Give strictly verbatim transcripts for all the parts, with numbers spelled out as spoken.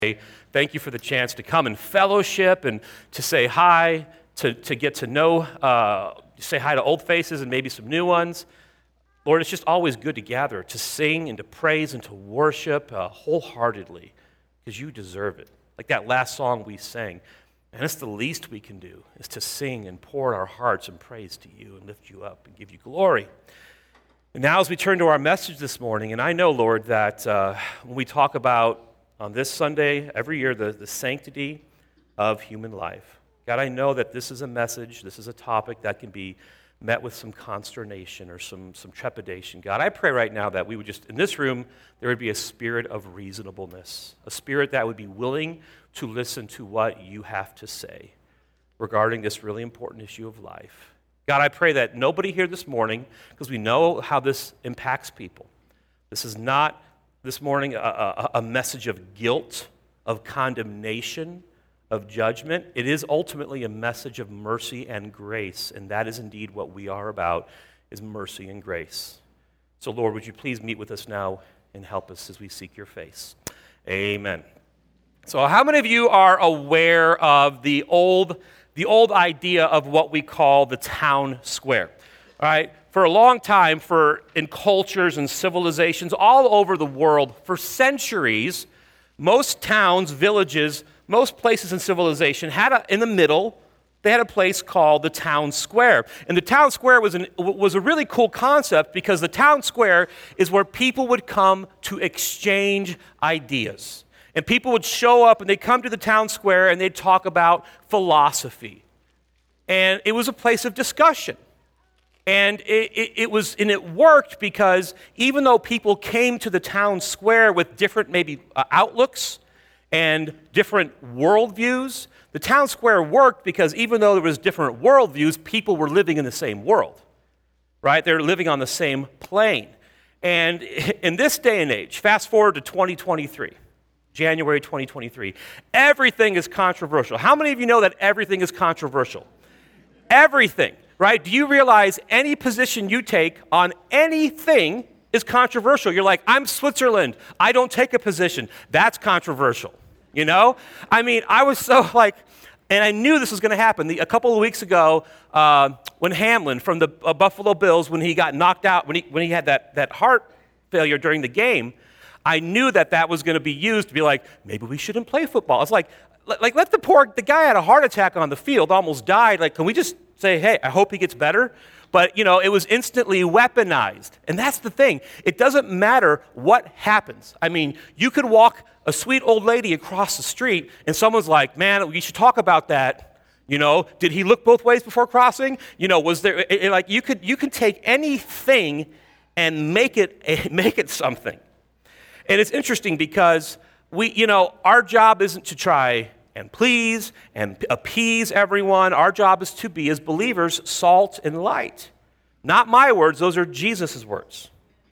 Thank you for the chance to come and fellowship and to say hi, to, to get to know, uh, say hi to old faces and maybe some new ones. Lord, it's just always good to gather, to sing and to praise and to worship uh, wholeheartedly because you deserve it. Like that last song we sang. And it's the least we can do is to sing and pour our hearts in praise to you and lift you up and give you glory. And now as we turn to our message this morning, and I know, Lord, that uh, when we talk about on this Sunday, every year, the, the sanctity of human life. God, I know that this is a message, this is a topic that can be met with some consternation or some, some trepidation. God, I pray right now that we would just, in this room, there would be a spirit of reasonableness, a spirit that would be willing to listen to what you have to say regarding this really important issue of life. God, I pray that nobody here this morning, because we know how this impacts people, this is not this morning, a, a, a message of guilt, of condemnation, of judgment. It is ultimately a message of mercy and grace, and that is indeed what we are about, is mercy and grace. So, Lord, would you please meet with us now and help us as we seek your face. Amen. So how many of you are aware of the old, the old idea of what we call the town square? All right? For a long time, for in cultures and civilizations all over the world, for centuries, most towns, villages, most places in civilization had a, in the middle, they had a place called the town square. And the town square was, an, was a really cool concept because the town square is where people would come to exchange ideas. And people would show up and they'd come to the town square and they'd talk about philosophy. And it was a place of discussion. And it, it, it was, and it worked because even though people came to the town square with different maybe uh, outlooks and different worldviews, the town square worked because even though there was different worldviews, people were living in the same world, right? They're living on the same plane. And in this day and age, fast forward to twenty twenty-three, January twenty twenty-three, everything is controversial. How many of you know that everything is controversial? Everything. Right? Do you realize any position you take on anything is controversial? You're like, I'm Switzerland. I don't take a position. That's controversial. You know? I mean, I was so like, and I knew this was going to happen. The, a couple of weeks ago, uh, when Hamlin from the uh, Buffalo Bills, when he got knocked out, when he when he had that, that heart failure during the game, I knew that that was going to be used to be like, maybe we shouldn't play football. It's like, like let the poor, the guy had a heart attack on the field, almost died. Like, can we just say, hey, I hope he gets better? But, you know, it was instantly weaponized. And that's the thing. It doesn't matter what happens. I mean, you could walk a sweet old lady across the street and someone's like, man, we should talk about that. You know, did he look both ways before crossing? You know, was there, it, it, like, you could you could take anything and make it make it something. And it's interesting because we, you know, our job isn't to try and please and appease everyone. Our job is to be, as believers, salt and light. Not my words, those are Jesus' words.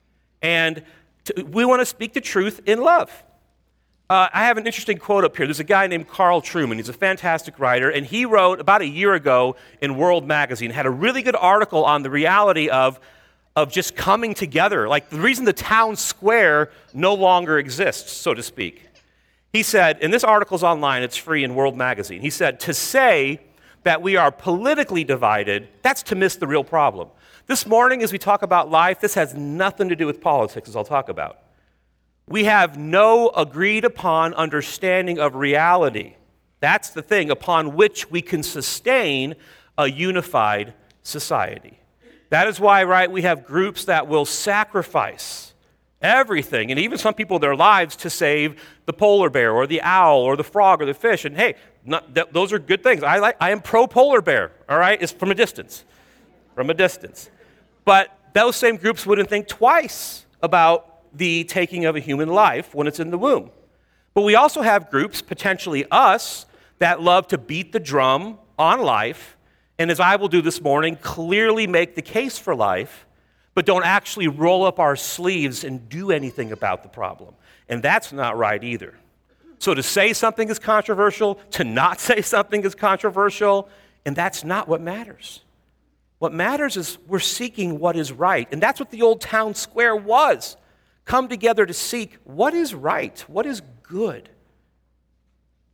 And to, we want to speak the truth in love. Uh, I have an interesting quote up here. There's a guy named Carl Trueman. He's a fantastic writer, and he wrote about a year ago in World Magazine, had a really good article on the reality of, of just coming together. Like the reason the town square no longer exists, so to speak. He said, and this article's online, it's free in World Magazine. He said, to say that we are politically divided, that's to miss the real problem. This morning, as we talk about life, this has nothing to do with politics, as I'll talk about. We have no agreed upon understanding of reality. That's the thing upon which we can sustain a unified society. That is why, right, we have groups that will sacrifice everything, and even some people, their lives, to save the polar bear or the owl or the frog or the fish. And hey, not, th- those are good things. I like. I am pro polar bear. All right, it's from a distance, from a distance. But those same groups wouldn't think twice about the taking of a human life when it's in the womb. But we also have groups, potentially us, that love to beat the drum on life, and as I will do this morning, clearly make the case for life, but don't actually roll up our sleeves and do anything about the problem. And that's not right either. So to say something is controversial, to not say something is controversial, and that's not what matters. What matters is we're seeking what is right. And that's what the old town square was. Come together to seek what is right, what is good.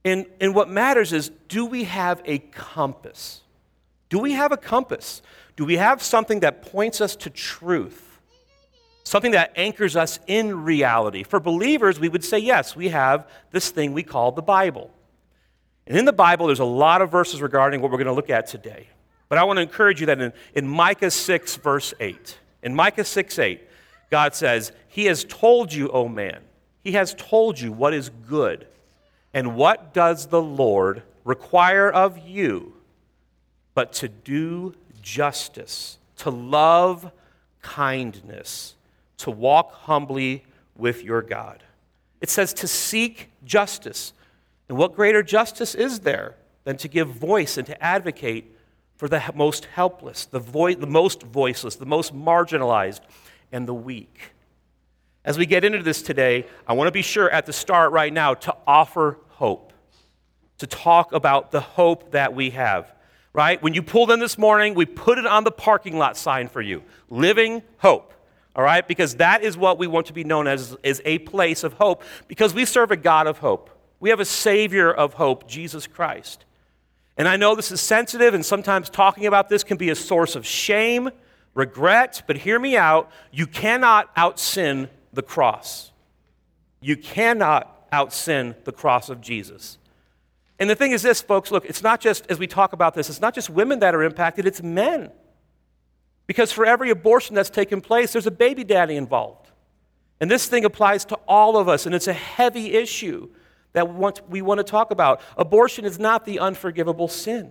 And, and what matters is, do we have a compass? Do we have a compass? Do we have something that points us to truth? Something that anchors us in reality? For believers, we would say, yes, we have this thing we call the Bible. And in the Bible, there's a lot of verses regarding what we're going to look at today. But I want to encourage you that in, in Micah six, verse eight, in Micah six, eight, God says, He has told you, O man, He has told you what is good. And what does the Lord require of you but to do justice, to love kindness, to walk humbly with your God? It says to seek justice. And what greater justice is there than to give voice and to advocate for the most helpless, the, vo- the most voiceless, the most marginalized, and the weak? As we get into this today, I want to be sure at the start right now to offer hope, to talk about the hope that we have, right? When you pulled in this morning, we put it on the parking lot sign for you, living hope, all right? Because that is what we want to be known as, is a place of hope, because we serve a God of hope. We have a Savior of hope, Jesus Christ. And I know this is sensitive, and sometimes talking about this can be a source of shame, regret, but hear me out. You cannot out-sin the cross. You cannot out-sin the cross of Jesus. And the thing is this, folks, look, it's not just, as we talk about this, it's not just women that are impacted, it's men. Because for every abortion that's taken place, there's a baby daddy involved. And this thing applies to all of us, and it's a heavy issue that we want, we want to talk about. Abortion is not the unforgivable sin.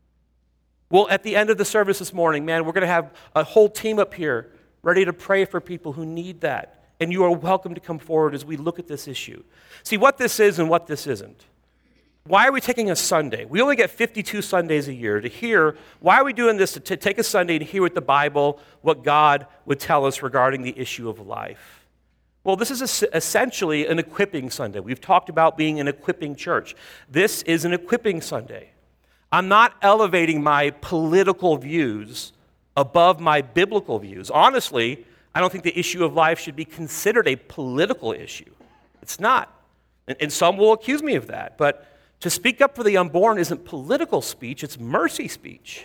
Well, at the end of the service this morning, man, we're going to have a whole team up here ready to pray for people who need that. And you are welcome to come forward as we look at this issue. See, what this is and what this isn't. Why are we taking a Sunday? We only get fifty-two Sundays a year to hear. Why are we doing this? To t- take a Sunday to hear what the Bible, what God would tell us regarding the issue of life. Well, this is a, essentially an equipping Sunday. We've talked about being an equipping church. This is an equipping Sunday. I'm not elevating my political views above my biblical views. Honestly, I don't think the issue of life should be considered a political issue. It's not. And, and some will accuse me of that. But to speak up for the unborn isn't political speech, it's mercy speech.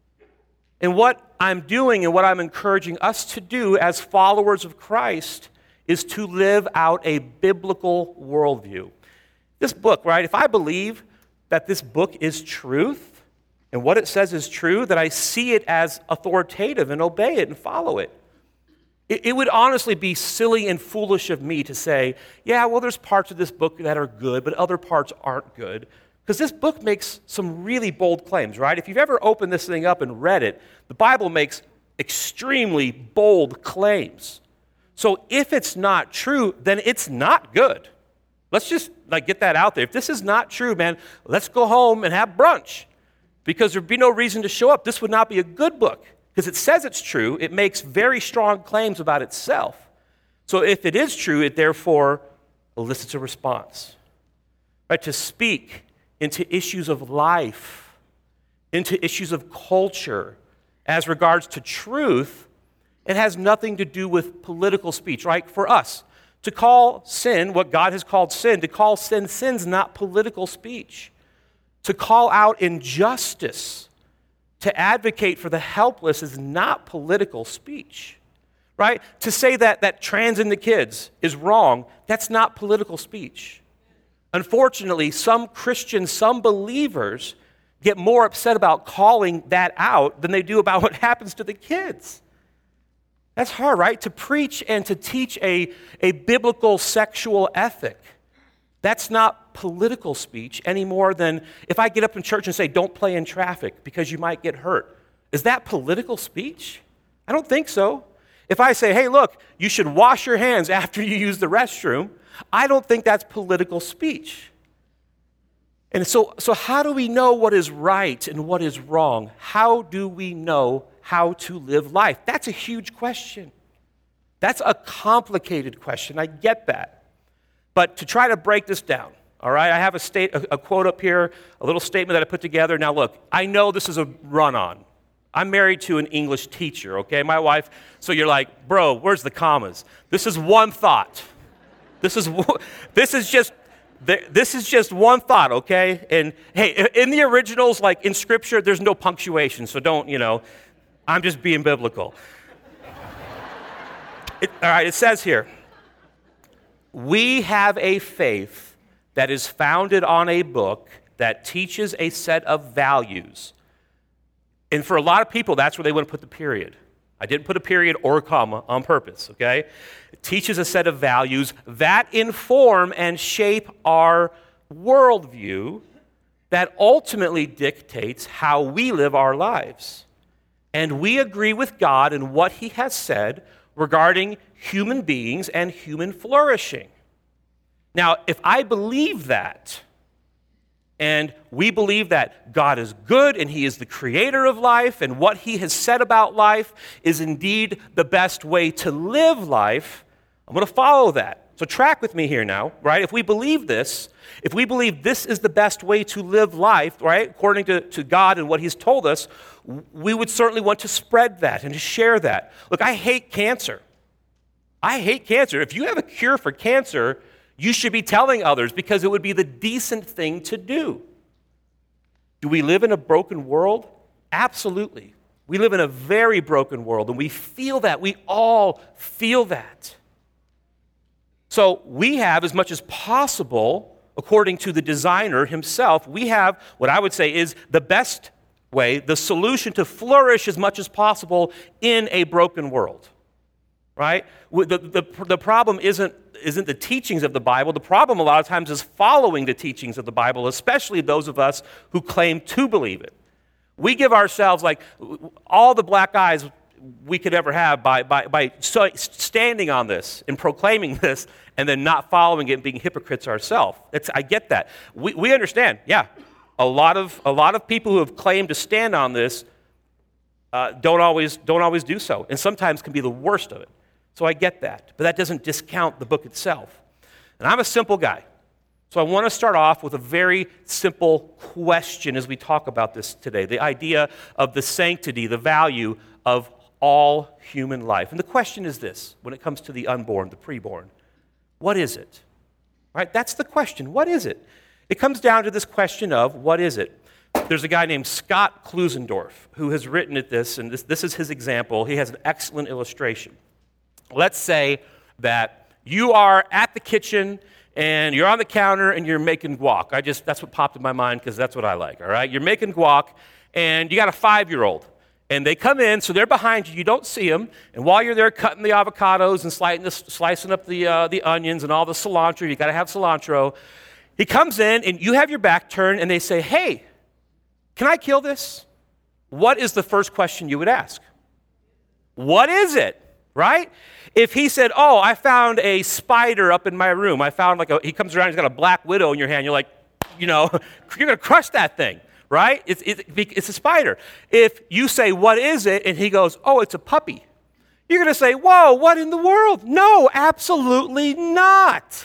And what I'm doing and what I'm encouraging us to do as followers of Christ is to live out a biblical worldview. This book, right, if I believe that this book is truth and what it says is true, that I see it as authoritative and obey it and follow it. It would honestly be silly and foolish of me to say, yeah, well, there's parts of this book that are good, but other parts aren't good. Because this book makes some really bold claims, right? If you've ever opened this thing up and read it, the Bible makes extremely bold claims. So if it's not true, then it's not good. Let's just like get that out there. If this is not true, man, let's go home and have brunch. Because there'd be no reason to show up. This would not be a good book. Because it says it's true, it makes very strong claims about itself. So if it is true, it therefore elicits a response. Right? To speak into issues of life, into issues of culture, as regards to truth, it has nothing to do with political speech, right? For us, to call sin what God has called sin, to call sin sin's not political speech. To call out injustice, to advocate for the helpless is not political speech, right? To say that, that trans in the kids is wrong, that's not political speech. Unfortunately, some Christians, some believers get more upset about calling that out than they do about what happens to the kids. That's hard, right? To preach and to teach a, a biblical sexual ethic. That's not political speech any more than if I get up in church and say, don't play in traffic because you might get hurt. Is that political speech? I don't think so. If I say, hey, look, you should wash your hands after you use the restroom, I don't think that's political speech. And so, so how do we know what is right and what is wrong? How do we know how to live life? That's a huge question. That's a complicated question. I get that. But to try to break this down, all right, I have a, state, a, a quote up here, a little statement that I put together. Now, look, I know this is a run-on. I'm married to an English teacher, okay, my wife. So you're like, bro, where's the commas? This is one thought. This is this is just There, this is just one thought, okay? And hey, in the originals, like in Scripture, there's no punctuation, so don't, you know, I'm just being biblical. It, all right, it says here, we have a faith that is founded on a book that teaches a set of values. And for a lot of people, that's where they want to put the period. I didn't put a period or a comma on purpose, okay? It teaches a set of values that inform and shape our worldview that ultimately dictates how we live our lives. And we agree with God in what he has said regarding human beings and human flourishing. Now, if I believe that, and we believe that God is good and he is the creator of life and what he has said about life is indeed the best way to live life, I'm going to follow that. So track with me here now, right? If we believe this, if we believe this is the best way to live life, right, according to, to God and what he's told us, we would certainly want to spread that and to share that. Look, I hate cancer. I hate cancer. If you have a cure for cancer, you should be telling others because it would be the decent thing to do. Do we live in a broken world? Absolutely. We live in a very broken world, and we feel that. We all feel that. So we have, as much as possible, according to the designer himself, we have what I would say is the best way, the solution to flourish as much as possible in a broken world. Right? The, the, the problem isn't, isn't the teachings of the Bible. The problem a lot of times is following the teachings of the Bible, especially those of us who claim to believe it. We give ourselves like all the black eyes we could ever have by, by, by standing on this and proclaiming this and then not following it and being hypocrites ourselves. I get that. We, we understand, yeah, a lot of, a lot of people who have claimed to stand on this uh, don't always, don't always do so, and sometimes can be the worst of it. So I get that, but that doesn't discount the book itself. And I'm a simple guy, so I want to start off with a very simple question as we talk about this today, the idea of the sanctity, the value of all human life. And the question is this, when it comes to the unborn, the preborn, what is it? Right? That's the question. What is it? It comes down to this question of what is it? There's a guy named Scott Klusendorf who has written at this, and this, this is his example. He has an excellent illustration. Let's say that you are at the kitchen and you're on the counter and you're making guac. I just, that's what popped in my mind because that's what I like, all right? You're making guac and you got a five-year-old and they come in, so they're behind you, you don't see them, and while you're there cutting the avocados and slicing, the, slicing up the, uh, the onions and all the cilantro, you got to have cilantro, he comes in and you have your back turned and they say, hey, can I kill this? What is the first question you would ask? What is it? Right? If he said, oh, I found a spider up in my room. I found like a, he comes around, he's got a black widow in your hand. You're like, you know, you're going to crush that thing, right? It's, it, it's a spider. If you say, what is it? And he goes, oh, it's a puppy. You're going to say, whoa, what in the world? No, absolutely not.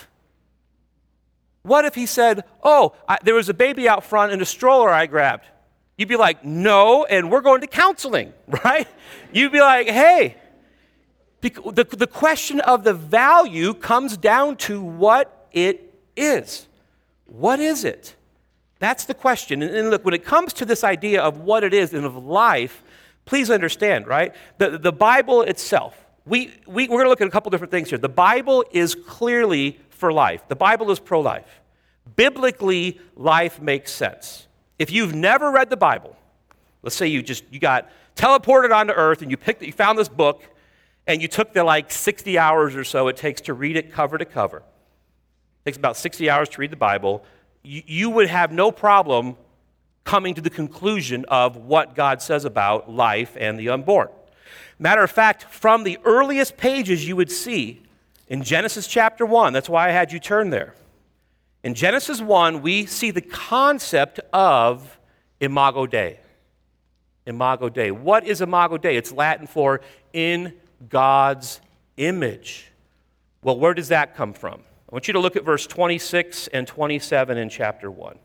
What if he said, oh, I, there was a baby out front in a stroller I grabbed? You'd be like, no, and we're going to counseling, right? You'd be like, hey, The, the question of the value comes down to what it is. What is it? That's the question. And, and look, when it comes to this idea of what it is and of life, please understand, right? The, the Bible itself, we, we, we're going to look at a couple different things here. The Bible is clearly for life. The Bible is pro-life. Biblically, life makes sense. If you've never read the Bible, let's say you just you got teleported onto earth and you picked you found this book, and you took the like sixty hours or so it takes to read it cover to cover. It takes about sixty hours to read the Bible. You, you would have no problem coming to the conclusion of what God says about life and the unborn. Matter of fact, from the earliest pages you would see in Genesis chapter one, that's why I had you turn there. In Genesis one, we see the concept of Imago Dei. Imago Dei. What is Imago Dei? It's Latin for in God's image. Well, where does that come from? I want you to look at verse twenty-six and twenty-seven in chapter one.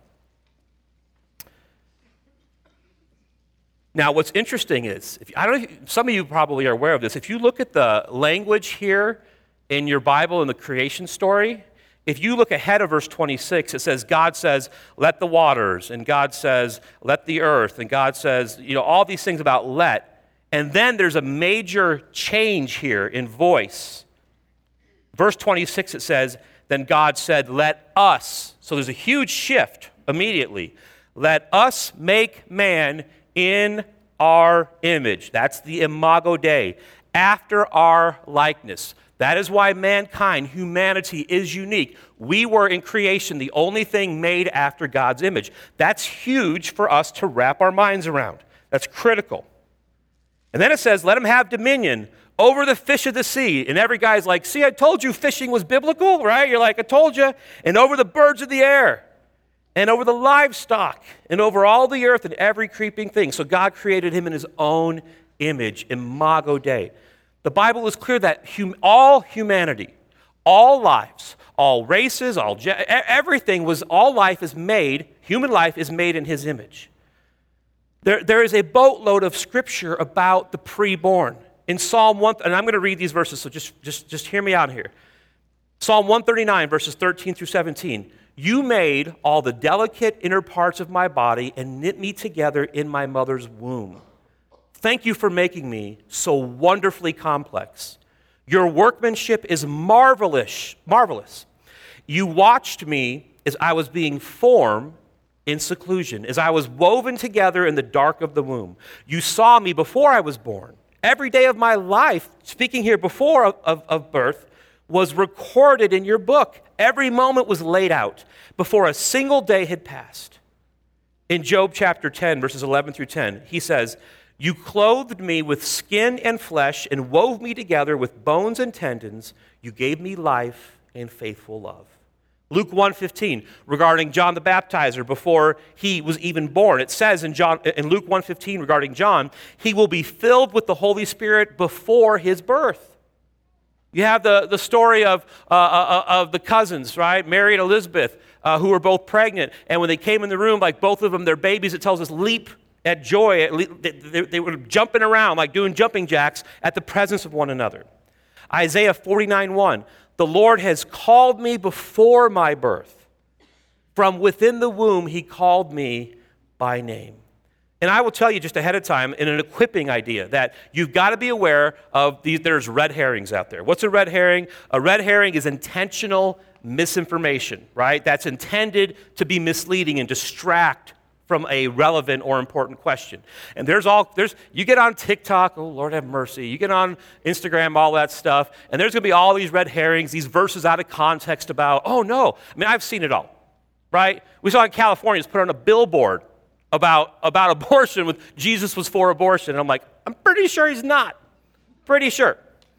Now, what's interesting is, if, I don't know if some of you probably are aware of this, if you look at the language here in your Bible in the creation story, If you look ahead of verse twenty-six, it says, God says, let the waters, and God says, let the earth, and God says, you know, all these things about let. And then there's a major change here in voice. Verse twenty-six, it says, then God said, let us. So there's a huge shift immediately. Let us make man in our image. That's the imago Dei, after our likeness. That is why mankind, humanity, is unique. We were in creation the only thing made after God's image. That's huge for us to wrap our minds around. That's critical. And then it says, let him have dominion over the fish of the sea. And every guy's like, see, I told you fishing was biblical, right? You're like, I told you. And over the birds of the air, and over the livestock, and over all the earth and every creeping thing. So God created him in his own image, imago Dei. The Bible is clear that hum- all humanity, all lives, all races, all ge- everything was, all life is made, human life is made in his image. There, there is a boatload of scripture about the preborn. In Psalm one, and I'm going to read these verses, so just, just, just hear me out here. Psalm one thirty-nine, verses thirteen through seventeen. You made all the delicate inner parts of my body and knit me together in my mother's womb. Thank you for making me so wonderfully complex. Your workmanship is marvelous, marvelous. You watched me as I was being formed in seclusion, as I was woven together in the dark of the womb. You saw me before I was born. Every day of my life, speaking here before of, of, of birth, was recorded in your book. Every moment was laid out before a single day had passed. In Job chapter ten, verses eleven through ten, he says, you clothed me with skin and flesh and wove me together with bones and tendons. You gave me life and faithful love. Luke one fifteen, regarding John the Baptizer before he was even born. It says in, John, in Luke one fifteen regarding John, he will be filled with the Holy Spirit before his birth. You have the, the story of, uh, uh, of the cousins, right? Mary and Elizabeth, uh, who were both pregnant. And when they came in the room, like both of them, their babies, it tells us, leap at joy. They were jumping around, like doing jumping jacks at the presence of one another. Isaiah forty-nine one, the Lord has called me before my birth. From within the womb, he called me by name. And I will tell you just ahead of time in an equipping idea that you've got to be aware of these, there's red herrings out there. What's a red herring? A red herring is intentional misinformation, right? That's intended to be misleading and distract from a relevant or important question. And there's all, there's, you get on TikTok, oh Lord have mercy, you get on Instagram, all that stuff, and there's going to be all these red herrings, these verses out of context about, oh no, I mean, I've seen it all, right? We saw in California, it's put on a billboard about, about abortion with Jesus was for abortion. And I'm like, I'm pretty sure he's not. Pretty sure.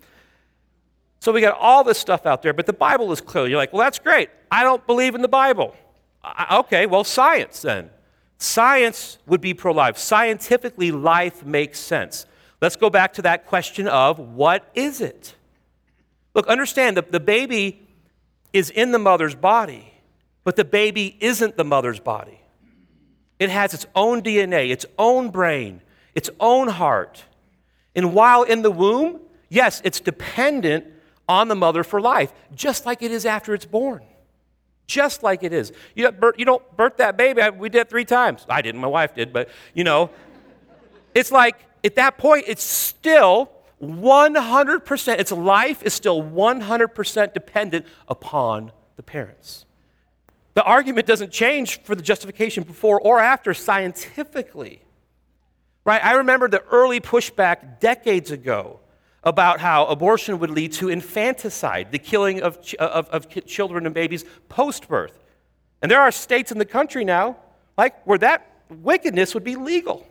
So we got all this stuff out there, but the Bible is clear. You're like, well, that's great. I don't believe in the Bible. I, okay, well, science then. Science would be pro-life. Scientifically, life makes sense. Let's go back to that question of what is it? Look, understand that the baby is in the mother's body, but the baby isn't the mother's body. It has its own D N A, its own brain, its own heart. And while in the womb, yes, it's dependent on the mother for life, just like it is after it's born. Just like it is. You don't birth, you don't birth that baby. We did it three times. I didn't. My wife did. But, you know, it's like at that point, it's still one hundred percent. Its life is still one hundred percent dependent upon the parents. The argument doesn't change for the justification before or after scientifically. Right? I remember the early pushback decades ago about how abortion would lead to infanticide, the killing of, ch- of, of children and babies post-birth. And there are states in the country now, like, where that wickedness would be legal.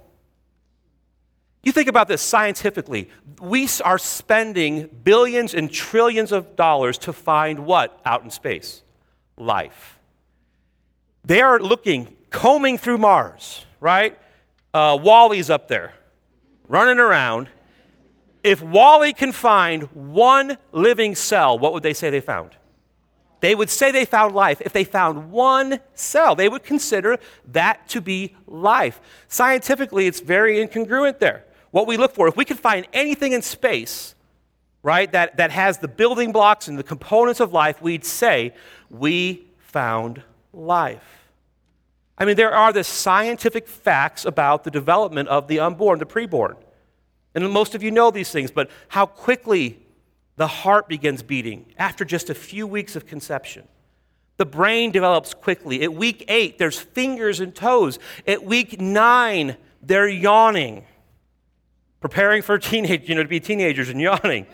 You think about this scientifically. We are spending billions and trillions of dollars to find what out in space? Life. They are looking, combing through Mars, right? Uh, Wally's up there, running around. If Wally can find one living cell, what would they say they found? They would say they found life. If they found one cell, they would consider that to be life. Scientifically, it's very incongruent there. What we look for, if we can find anything in space, right, that, that has the building blocks and the components of life, we'd say we found life. I mean, there are the scientific facts about the development of the unborn, the preborn. And most of you know these things, but how quickly the heart begins beating after just a few weeks of conception. The brain develops quickly. At week eight, there's fingers and toes. At week nine, they're yawning, preparing for teenage, you know, to be teenagers and yawning.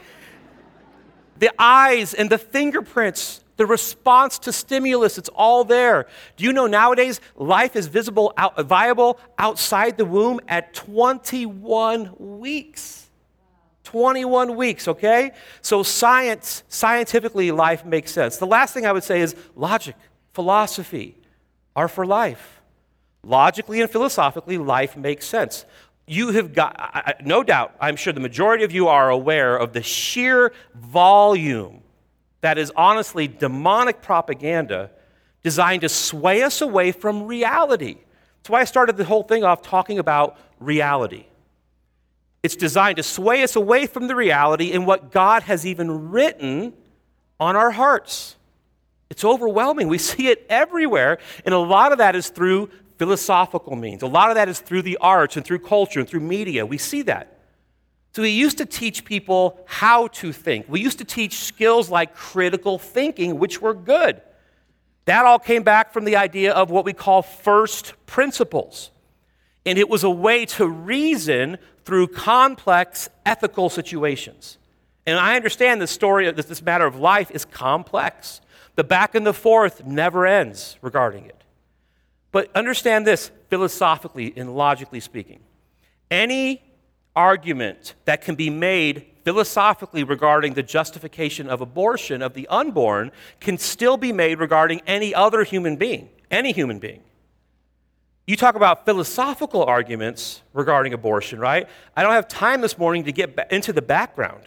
The eyes and the fingerprints, the response to stimulus, it's all there. Do you know nowadays life is visible, out, viable outside the womb at twenty-one weeks? twenty-one weeks, okay? So science, scientifically, life makes sense. The last thing I would say is logic, philosophy are for life. Logically and philosophically, life makes sense. You have got, I, I, no doubt, I'm sure the majority of you are aware of the sheer volume that is honestly demonic propaganda designed to sway us away from reality. That's why I started the whole thing off talking about reality. It's designed to sway us away from the reality in what God has even written on our hearts. It's overwhelming. We see it everywhere, and a lot of that is through philosophical means. A lot of that is through the arts and through culture and through media. We see that. So we used to teach people how to think. We used to teach skills like critical thinking, which were good. That all came back from the idea of what we call first principles. And it was a way to reason through complex ethical situations. And I understand the story of this matter of life is complex. The back and the forth never ends regarding it. But understand this, philosophically and logically speaking. Any argument that can be made philosophically regarding the justification of abortion of the unborn can still be made regarding any other human being, any human being. You talk about philosophical arguments regarding abortion, right? I don't have time this morning to get into the background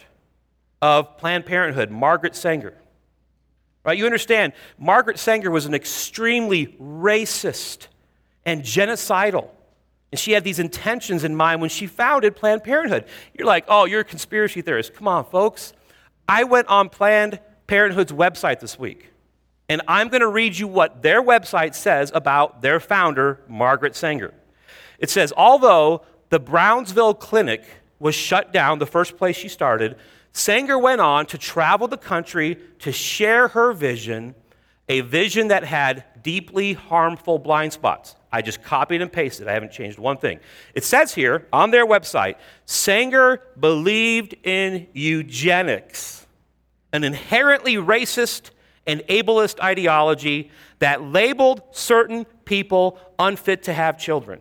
of Planned Parenthood, Margaret Sanger. Right? You understand, Margaret Sanger was an extremely racist and genocidal. And she had these intentions in mind when she founded Planned Parenthood. You're like, oh, you're a conspiracy theorist. Come on, folks. I went on Planned Parenthood's website this week. And I'm going to read you what their website says about their founder, Margaret Sanger. It says, although the Brownsville Clinic was shut down, the first place she started, Sanger went on to travel the country to share her vision, a vision that had deeply harmful blind spots. I just copied and pasted. I haven't changed one thing. It says here on their website, Sanger believed in eugenics, an inherently racist and ableist ideology that labeled certain people unfit to have children.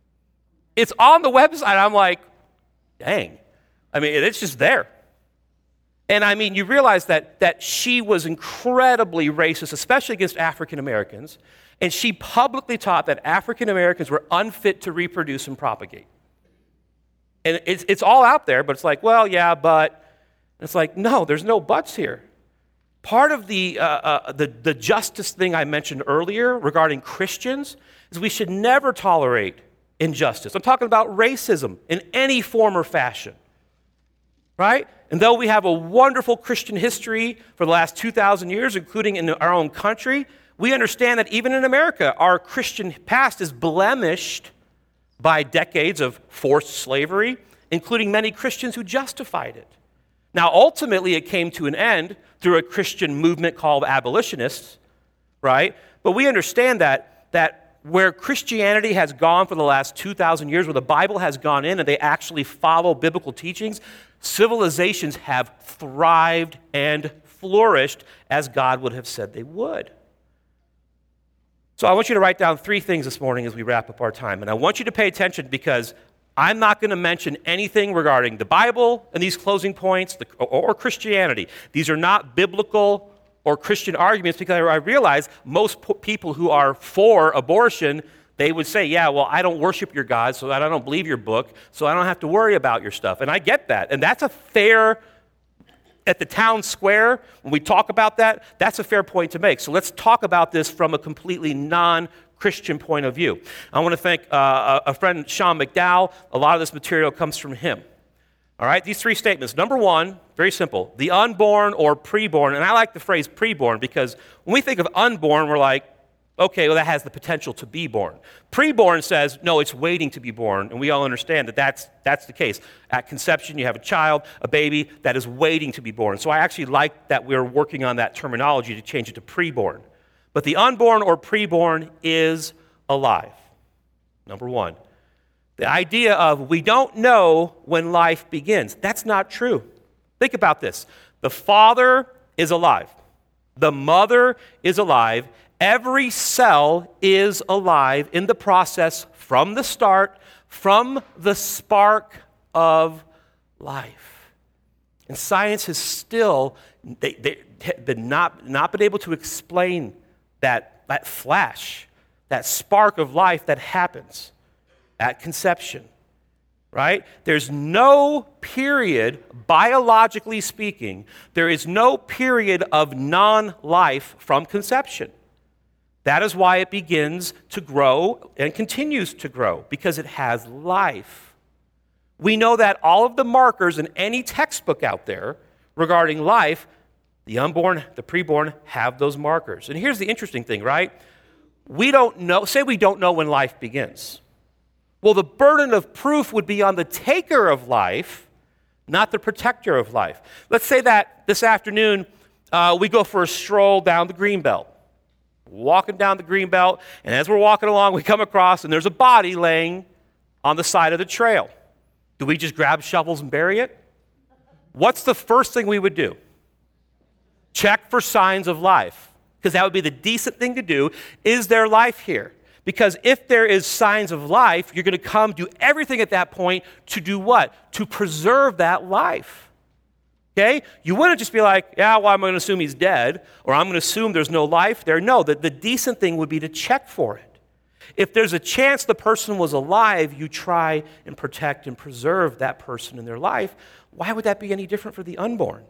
It's on the website. I'm like, dang. I mean, it's just there. And I mean, you realize that, that she was incredibly racist, especially against African Americans, and she publicly taught that African Americans were unfit to reproduce and propagate. And it's, it's all out there, but it's like, well, yeah, but. It's like, no, there's no buts here. Part of the, uh, uh, the, the justice thing I mentioned earlier regarding Christians is we should never tolerate injustice. I'm talking about racism in any form or fashion, right? And though we have a wonderful Christian history for the last two thousand years, including in our own country, we understand that even in America, our Christian past is blemished by decades of forced slavery, including many Christians who justified it. Now, ultimately, it came to an end through a Christian movement called abolitionists, right? But we understand that, that where Christianity has gone for the last two thousand years, where the Bible has gone in and they actually follow biblical teachings, civilizations have thrived and flourished as God would have said they would. So I want you to write down three things this morning as we wrap up our time. And I want you to pay attention because I'm not going to mention anything regarding the Bible in these closing points the, or, or Christianity. These are not biblical or Christian arguments because I realize most po- people who are for abortion, they would say, yeah, well, I don't worship your God, so I don't believe your book, so I don't have to worry about your stuff. And I get that. And that's a fair, at the town square, when we talk about that, that's a fair point to make. So let's talk about this from a completely non-Christian point of view. I want to thank uh, a friend, Sean McDowell. A lot of this material comes from him. All right, these three statements. Number one, very simple, the unborn or preborn, and I like the phrase preborn because when we think of unborn, we're like, okay, well, that has the potential to be born. Preborn says, no, it's waiting to be born, and we all understand that that's, that's the case. At conception, you have a child, a baby, that is waiting to be born. So I actually like that we're working on that terminology to change it to preborn. But the unborn or preborn is alive, number one. The idea of we don't know when life begins, that's not true. Think about this. The father is alive. The mother is alive. Every cell is alive in the process from the start, from the spark of life. And science has still they, they, they not, not been able to explain that, that flash, that spark of life that happens at conception, right? There's no period, biologically speaking, there is no period of non-life from conception. That is why it begins to grow and continues to grow, because it has life. We know that all of the markers in any textbook out there regarding life, the unborn, the preborn, have those markers. And here's the interesting thing, right? We don't know, say we don't know when life begins. Well, the burden of proof would be on the taker of life, not the protector of life. Let's say that this afternoon uh, we go for a stroll down the Greenbelt. Walking down the Greenbelt, and as we're walking along, we come across, and there's a body laying on the side of the trail. Do we just grab shovels and bury it? What's the first thing we would do? Check for signs of life, because that would be the decent thing to do. Is there life here? Because if there is signs of life, you're going to come do everything at that point to do what? To preserve that life. Okay? You wouldn't just be like, yeah, well, I'm going to assume he's dead, or I'm going to assume there's no life there. No, the, the decent thing would be to check for it. If there's a chance the person was alive, you try and protect and preserve that person in their life. Why would that be any different for the unborn?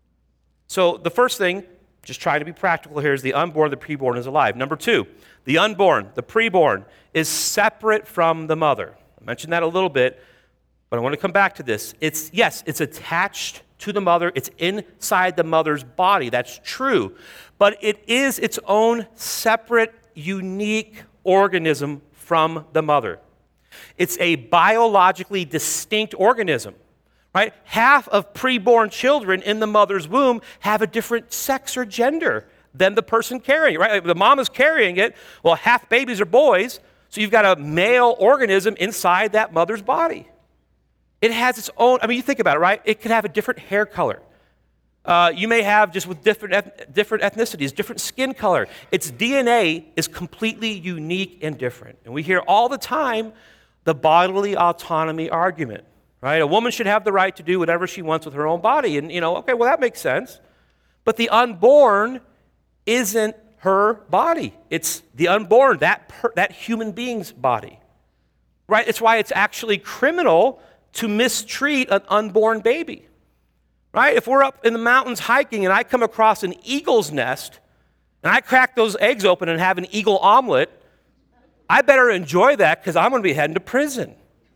So the first thing, just trying to be practical here, is the unborn, the preborn is alive. Number two, the unborn, the preborn, is separate from the mother. I mentioned that a little bit, but I want to come back to this. It's, yes, it's attached to the mother. It's inside the mother's body. That's true. But it is its own separate, unique organism from the mother. It's a biologically distinct organism, right? Half of preborn children in the mother's womb have a different sex or gender than the person carrying it, right? The mom is carrying it. Well, half babies are boys, so you've got a male organism inside that mother's body. It has its own, I mean, you think about it, right? It could have a different hair color. Uh, you may have just with different, eth- different ethnicities, different skin color. Its D N A is completely unique and different. And we hear all the time the bodily autonomy argument, right? A woman should have the right to do whatever she wants with her own body. And, you know, okay, well, that makes sense. But the unborn isn't her body. It's the unborn, that, per, that human being's body, right? It's why it's actually criminal to mistreat an unborn baby, right? If we're up in the mountains hiking and I come across an eagle's nest and I crack those eggs open and have an eagle omelet, I better enjoy that because I'm going to be heading to prison.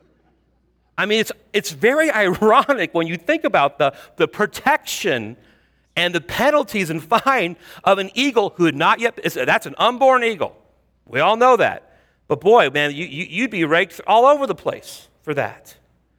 I mean, it's, it's very ironic when you think about the, the protection and the penalties and fine of an eagle who had not yet, that's an unborn eagle. We all know that. But boy, man, you, you, you'd be raked all over the place for that.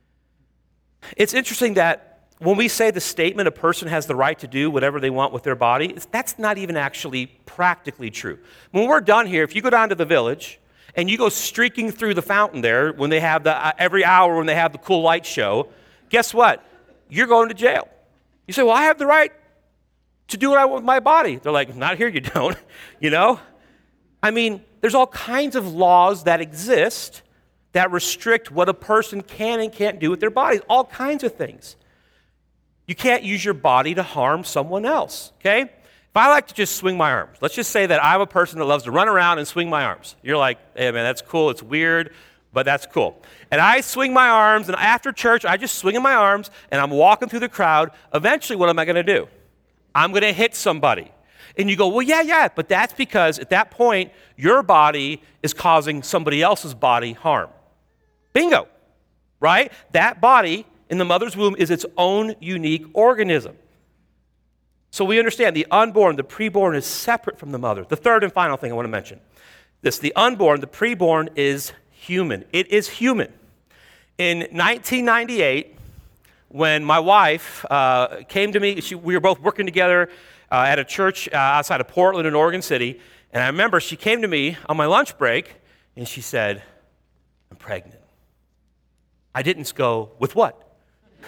It's interesting that when we say the statement, a person has the right to do whatever they want with their body, that's not even actually practically true. When we're done here, if you go down to the village and you go streaking through the fountain there when they have the, uh, every hour when they have the cool light show, guess what? You're going to jail. You say, well, I have the right to do what I want with my body. They're like, not here you don't, you know? I mean, there's all kinds of laws that exist that restrict what a person can and can't do with their bodies, all kinds of things. You can't use your body to harm someone else, okay? If I like to just swing my arms, let's just say that I'm a person that loves to run around and swing my arms. You're like, hey, man, that's cool. It's weird, but that's cool. And I swing my arms, and after church, I just swing in my arms, and I'm walking through the crowd. Eventually, what am I going to do? I'm going to hit somebody. And you go, well, yeah, yeah, but that's because at that point, your body is causing somebody else's body harm. Bingo, right? That body in the mother's womb is its own unique organism. So we understand the unborn, the preborn is separate from the mother. The third and final thing I want to mention, this, the unborn, the preborn is human. It is human. In nineteen ninety-eight, when my wife uh, came to me, she, we were both working together uh, at a church uh, outside of Portland in Oregon City, and I remember she came to me on my lunch break, and she said, I'm pregnant. I didn't go, with what? I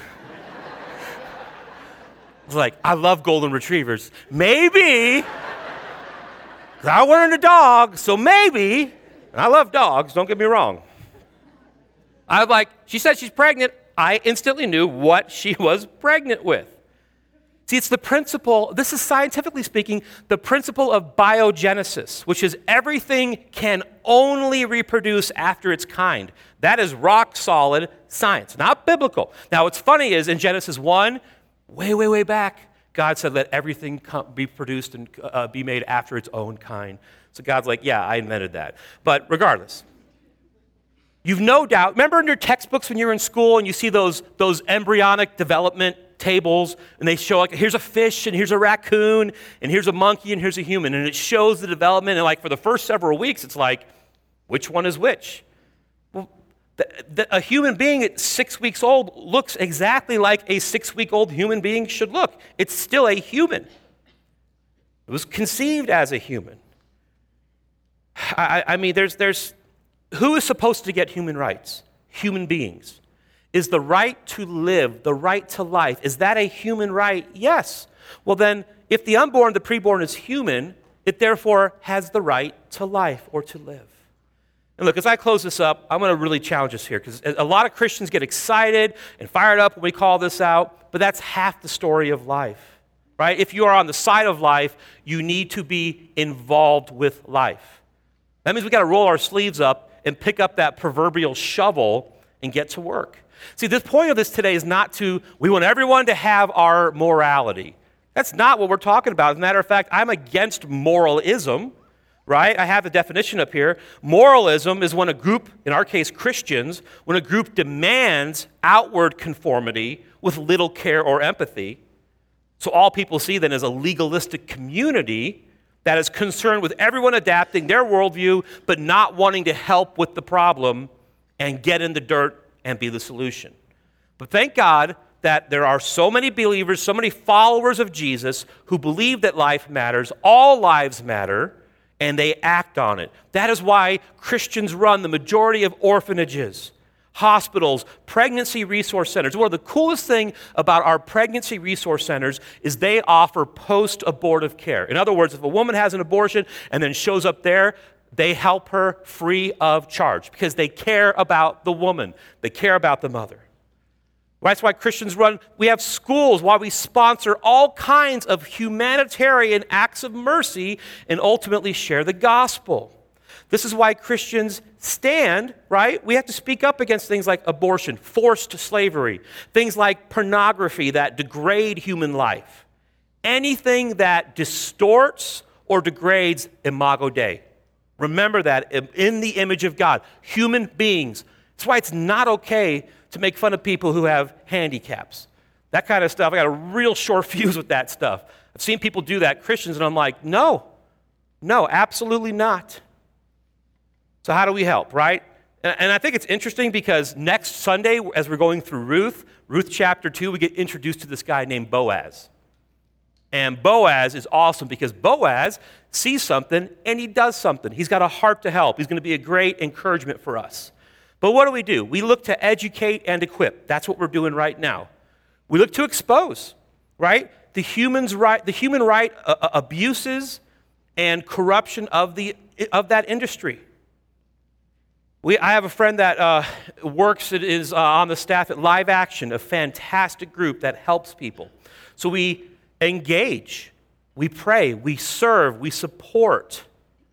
was like, I love golden retrievers. Maybe, because I wanted a dog, so maybe, and I love dogs, don't get me wrong. I was like, she said she's pregnant. I instantly knew what she was pregnant with. See, it's the principle, this is scientifically speaking, the principle of biogenesis, which is everything can only reproduce after its kind. That is rock solid science, not biblical. Now, what's funny is in Genesis one, way, way, way back, God said, let everything come, be produced and uh, be made after its own kind. So God's like, yeah, I invented that. But regardless, you've no doubt, remember in your textbooks when you were in school and you see those, those embryonic development tables, and they show like, here's a fish, and here's a raccoon, and here's a monkey, and here's a human, and it shows the development, and like for the first several weeks, it's like, which one is which? Well, the, the, a human being at six weeks old looks exactly like a six-week-old human being should look. It's still a human. It was conceived as a human. I, I mean, there's, there's, who is supposed to get human rights? Human beings. Is the right to live, the right to life, is that a human right? Yes. Well then, if the unborn, the preborn is human, it therefore has the right to life or to live. And look, as I close this up, I'm going to really challenge us here, because a lot of Christians get excited and fired up when we call this out, but that's half the story of life, right? If you are on the side of life, you need to be involved with life. That means we got to roll our sleeves up and pick up that proverbial shovel and get to work. See, the point of this today is not to, we want everyone to have our morality. That's not what we're talking about. As a matter of fact, I'm against moralism, right? I have the definition up here. Moralism is when a group, in our case Christians, when a group demands outward conformity with little care or empathy. So all people see then is a legalistic community that is concerned with everyone adapting their worldview, but not wanting to help with the problem and get in the dirt and be the solution. But thank God that there are so many believers, so many followers of Jesus who believe that life matters, all lives matter, and they act on it. That is why Christians run the majority of orphanages, hospitals, pregnancy resource centers. One of the coolest things about our pregnancy resource centers is they offer post-abortive care. In other words, if a woman has an abortion and then shows up there, they help her free of charge because they care about the woman. They care about the mother. That's why Christians run, we have schools, why we sponsor all kinds of humanitarian acts of mercy and ultimately share the gospel. This is why Christians stand, right? We have to speak up against things like abortion, forced slavery, things like pornography that degrade human life, anything that distorts or degrades imago Dei. Remember that in the image of God, human beings. That's why it's not okay to make fun of people who have handicaps. That kind of stuff, I got a real short fuse with that stuff. I've seen people do that, Christians, and I'm like, no, no, absolutely not. So how do we help, right? And, and I think it's interesting because next Sunday, as we're going through Ruth, Ruth chapter two, we get introduced to this guy named Boaz. And Boaz is awesome because Boaz sees something and he does something. He's got a heart to help. He's going to be a great encouragement for us. But what do we do? We look to educate and equip. That's what we're doing right now. We look to expose, right? The human's right, the human right uh, abuses and corruption of the of that industry. We, I have a friend that uh, works, it is uh, on the staff at Live Action, a fantastic group that helps people. So we engage, we pray, we serve, we support.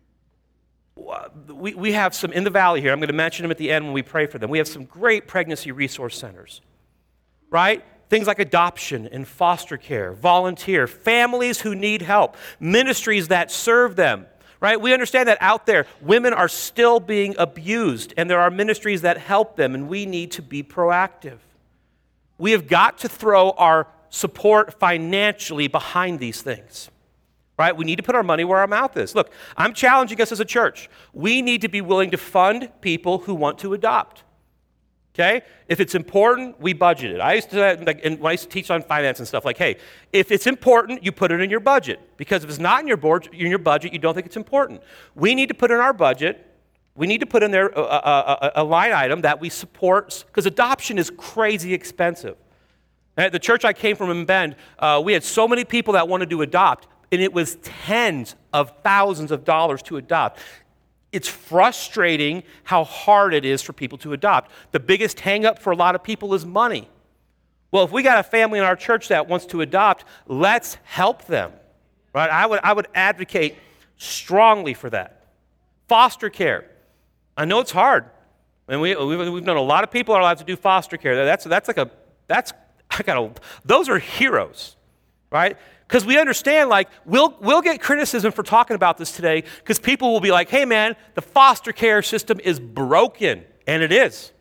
We, we have some in the valley here. I'm going to mention them at the end when we pray for them. We have some great pregnancy resource centers, right? Things like adoption and foster care, volunteer, families who need help, ministries that serve them, right? We understand that out there, women are still being abused, and there are ministries that help them, and we need to be proactive. We have got to throw our support financially behind these things. Right? We need to put our money where our mouth is. Look, I'm challenging us as a church. We need to be willing to fund people who want to adopt. Okay? If it's important, we budget it. I used to, like, and when I used to teach on finance and stuff, like, hey, if it's important, you put it in your budget. Because if it's not in your board, in your budget, you don't think it's important. We need to put in our budget, we need to put in there a, a, a, a line item that we support, because adoption is crazy expensive. At the church I came from in Bend, uh, we had so many people that wanted to adopt, and it was tens of thousands of dollars to adopt. It's frustrating how hard it is for people to adopt. The biggest hang-up for a lot of people is money. Well, if we got a family in our church that wants to adopt, let's help them. Right? I would, I would advocate strongly for that. Foster care. I know it's hard. And we, we've, we've known a lot of people are allowed to do foster care. That's, that's like a, that's, I gotta, those are heroes, right? Because we understand, like, we'll, we'll get criticism for talking about this today because people will be like, hey, man, the foster care system is broken. And it is.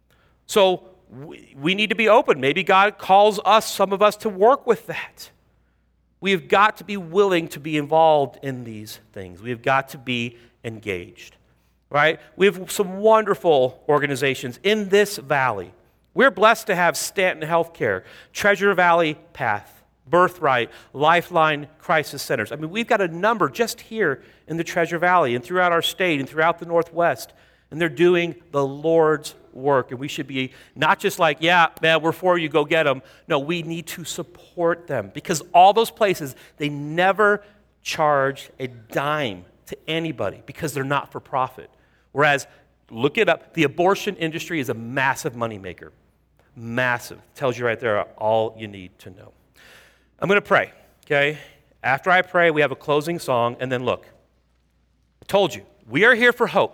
So we, we need to be open. Maybe God calls us, some of us, to work with that. We've got to be willing to be involved in these things. We've got to be engaged, right? We have some wonderful organizations in this valley. We're blessed to have Stanton Healthcare, Treasure Valley Path, Birthright, Lifeline Crisis Centers. I mean, we've got a number just here in the Treasure Valley and throughout our state and throughout the Northwest. And they're doing the Lord's work. And we should be not just like, yeah, man, we're for you, go get them. No, we need to support them because all those places, they never charge a dime to anybody because they're not for profit. Whereas, look it up, the abortion industry is a massive moneymaker. Massive. Tells you right there all you need to know. I'm going to pray, okay? After I pray, we have a closing song, and then look. I told you, we are here for hope.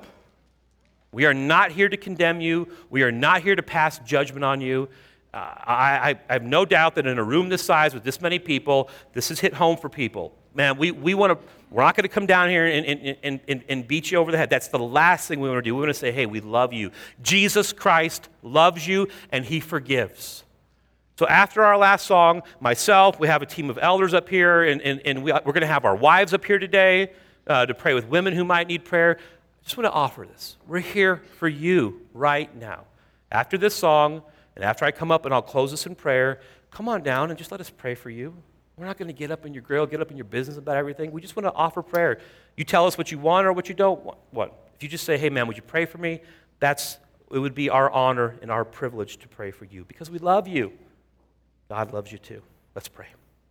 We are not here to condemn you. We are not here to pass judgment on you. Uh, I, I, I have no doubt that in a room this size with this many people, this has hit home for people. Man, we, we want to, we're not going to come down here and, and, and, and, and beat you over the head. That's the last thing we want to do. We want to say, hey, we love you. Jesus Christ loves you, and he forgives. So after our last song, myself, we have a team of elders up here, and, and, and we, we're going to have our wives up here today uh, to pray with women who might need prayer. I just want to offer this. We're here for you right now. After this song, and after I come up and I'll close this in prayer, come on down and just let us pray for you. We're not going to get up in your grill, get up in your business about everything. We just want to offer prayer. You tell us what you want or what you don't want. What? If you just say, hey, man, would you pray for me? That's, it would be our honor and our privilege to pray for you because we love you. God loves you too. Let's pray.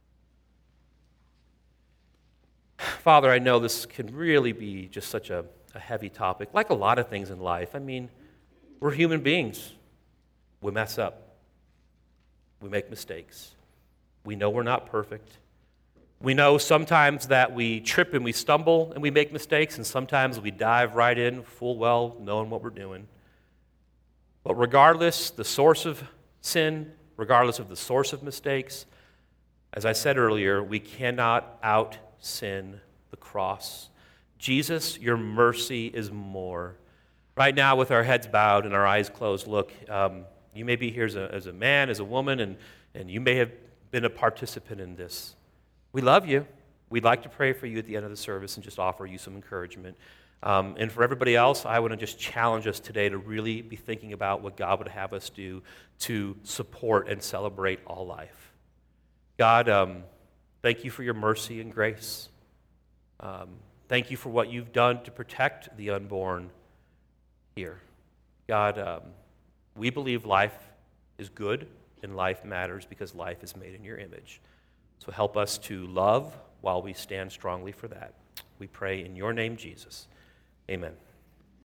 Father, I know this can really be just such a, a heavy topic, like a lot of things in life. I mean, we're human beings. We mess up. We make mistakes. We know we're not perfect. We know sometimes that we trip and we stumble and we make mistakes, and sometimes we dive right in full well knowing what we're doing. But regardless, the source of sin, regardless of the source of mistakes, as I said earlier, we cannot out-sin the cross. Jesus, your mercy is more. Right now, with our heads bowed and our eyes closed, look, um, you may be here as a, as a man, as a woman, and, and you may have been a participant in this. We love you. We'd like to pray for you at the end of the service and just offer you some encouragement. Um, and for everybody else, I want to just challenge us today to really be thinking about what God would have us do to support and celebrate all life. God, um, thank you for your mercy and grace. Um, thank you for what you've done to protect the unborn here. God, um, we believe life is good and life matters because life is made in your image. So help us to love while we stand strongly for that. We pray in your name, Jesus. Amen.